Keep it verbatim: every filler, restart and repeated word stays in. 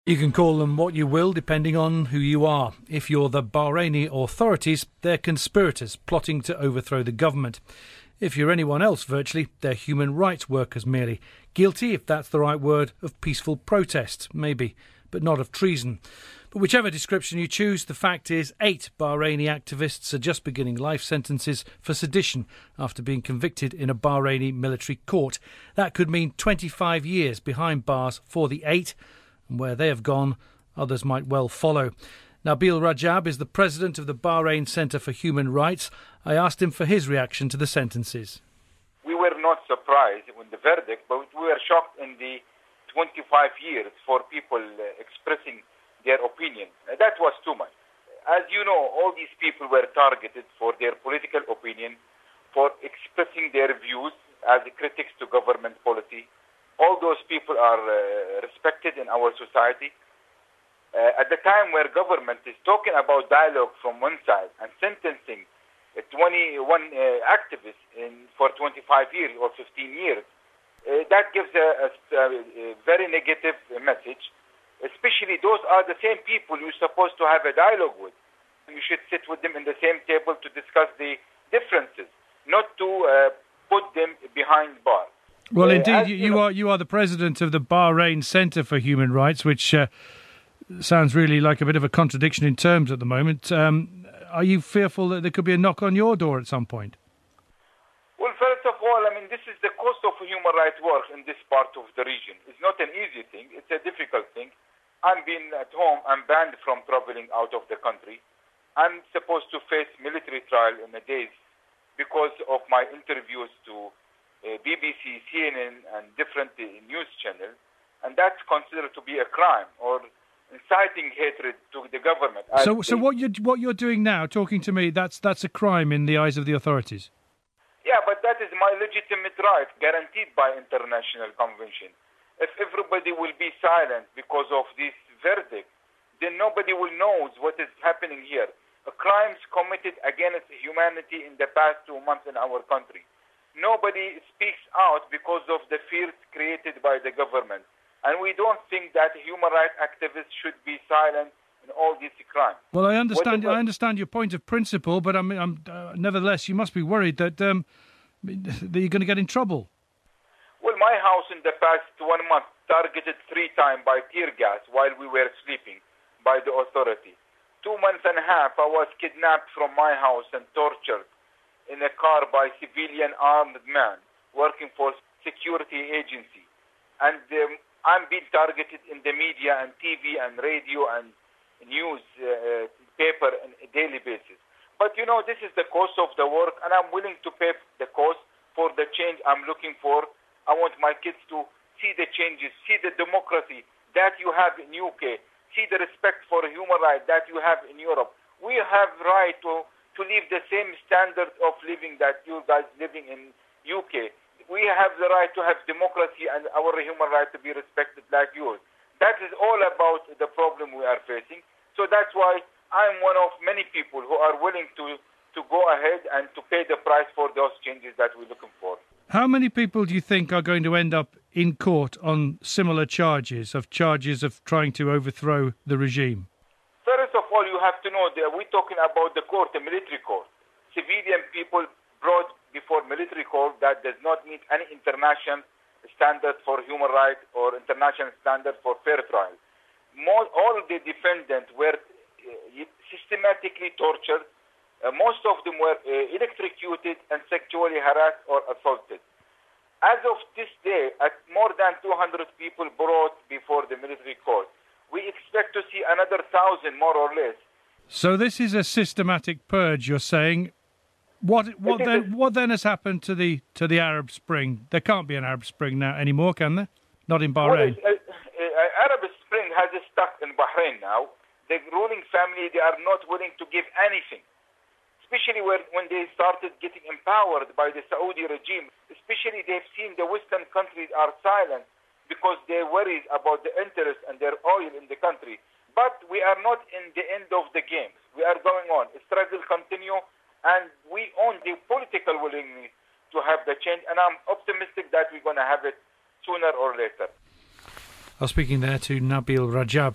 You can call them what you will, depending on who you are. If you're the Bahraini authorities, they're conspirators plotting to overthrow the government. If you're anyone else, virtually, they're human rights workers merely. Guilty, if that's the right word, of peaceful protest, maybe, but not of treason. But whichever description you choose, the fact is eight Bahraini activists are just beginning life sentences for sedition after being convicted in a Bahraini military court. That could mean twenty-five years behind bars for the eight, and where they have gone, others might well follow. Nabil Rajab is the president of the Bahrain Centre for Human Rights. I asked him for his reaction to the sentences. We were not surprised with the verdict, but we were shocked in the twenty-five years for people uh, expressing their opinion. Uh, that was too much. As you know, all these people were targeted for their political opinion, for expressing their views as critics to government policy. All those people are uh, respected in our society. Uh, at the time where government is talking about dialogue from one side and sentencing uh, twenty-one uh, activists in, for twenty-five years or fifteen years, uh, that gives a, a, a very negative message. Especially those are the same people you're supposed to have a dialogue with. You should sit with them in the same table to discuss the differences, not to uh, put them behind bars. Well, uh, indeed, you, you, you know, are you are the president of the Bahrain Centre for Human Rights, which uh, sounds really like a bit of a contradiction in terms at the moment. Um, are you fearful that there could be a knock on your door at some point? Well, first of all, I mean, this is the cost of human rights work in this part of the region. It's not an easy thing. It's a difficult thing. I'm being at home. I'm banned from traveling out of the country. I'm supposed to face military trial in a days because of my interviews to uh, B B C, C N N, and different uh, news channels, and that's considered to be a crime or inciting hatred to the government. So, so what you what you're doing now, talking to me, that's that's a crime in the eyes of the authorities. Yeah, but that is my legitimate right, guaranteed by international convention. If everybody will be silent because of this verdict, then nobody will know what is happening here. A crimes committed against humanity in the past two months in our country. Nobody speaks out because of the fears created by the government. And we don't think that human rights activists should be silent in all these crimes. Well, I understand. I understand your point of principle, but I'm, I'm uh, nevertheless, you must be worried that um, that you're going to get in trouble. Well, my house in the past one month targeted three times by tear gas while we were sleeping by the authority. Two months and a half, I was kidnapped from my house and tortured in a car by civilian armed man working for security agency. And um, I'm being targeted in the media and T V and radio and news uh, paper on a daily basis. But, you know, this is the cost of the work, and I'm willing to pay the cost for the change I'm looking for. I want my kids to see the changes, see the democracy that you have in U K, see the respect for human rights that you have in Europe. We have right to, to live the same standard of living that you guys living in U K. We have the right to have democracy and our human rights to be respected like yours. That is all about the problem we are facing. So that's why I'm one of many people who are willing to, to go ahead and to pay the price for those changes that we're looking for. How many people do you think are going to end up in court on similar charges, of charges of trying to overthrow the regime? First of all, you have to know that we're talking about the court, the military court. Civilian people brought before military court that does not meet any international standard for human rights or international standard for fair trial. Most, all the defendants were uh, systematically tortured. Uh, most of them were uh, electrocuted and sexually harassed or assaulted. As of this day, at more than two hundred people brought before the military court. We expect to see another thousand, more or less. So this is a systematic purge, you're saying. What what then? What then has happened to the to the Arab Spring? There can't be an Arab Spring now anymore, can there? Not in Bahrain. Well, uh, uh, Arab Spring has stuck in Bahrain now. The ruling family, they are not willing to give anything. Especially when, when they started getting empowered by the Saudi regime. Especially they've seen the Western countries are silent because they worry about the interest and their oil in the country. But we are not in the end of the game. We are going on. The struggle continue, and we own the political willingness to have the change. And I'm optimistic that we're going to have it sooner or later. I was speaking there to Nabil Rajab.